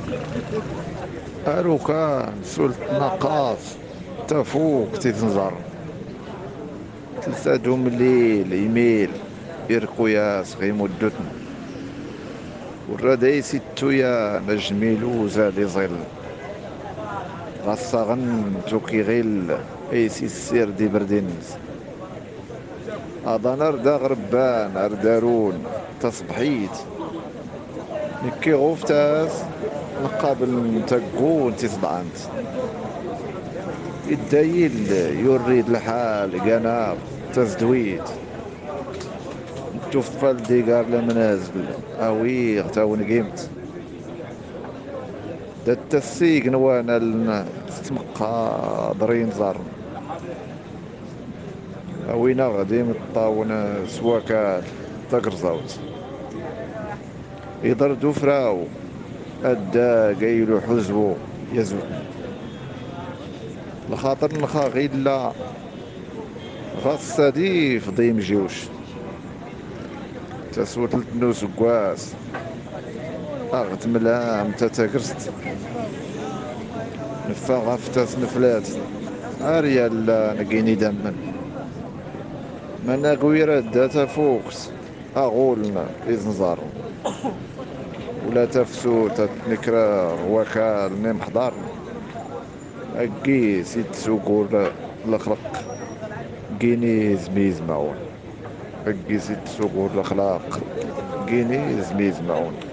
أروكا سلت نقاص تفوق تيتنزر تلسادهم الليل إيميل إرقوياس غيمدتن والرداي ستو يا نجميلو زادي ظل غصغن توكي غيل ايسي السير دي بردينز أضان أردا غربان أردارون تصبحيت نكي غوفتاس نقابل نتقون تصدعنت الدايل يريد الحال قناب تزدويت توفى ديقار لمنازل اوي غتاون قيمت دا التسيق نوانا لنا ستمقا ضرين زار اوينا غادي مطاون سواكال تقرزاوت يضر دوفراو ادا قايلو حزبو يزو لخاطر نخا غيلا غاصادي في ضيم جيوش تسوت التنوس كواس اغت ملام تتكرست نفا غفتاس نفلات اريال نقيني دمن منا قويرة داتا فوكس اغولنا إزنزار ولا تفسو تتنكرا وكال نيم حضار اكي سيت سوقور الخلق كيني زميز معون اكي سيت سوقور الاخلاق كيني زميز معون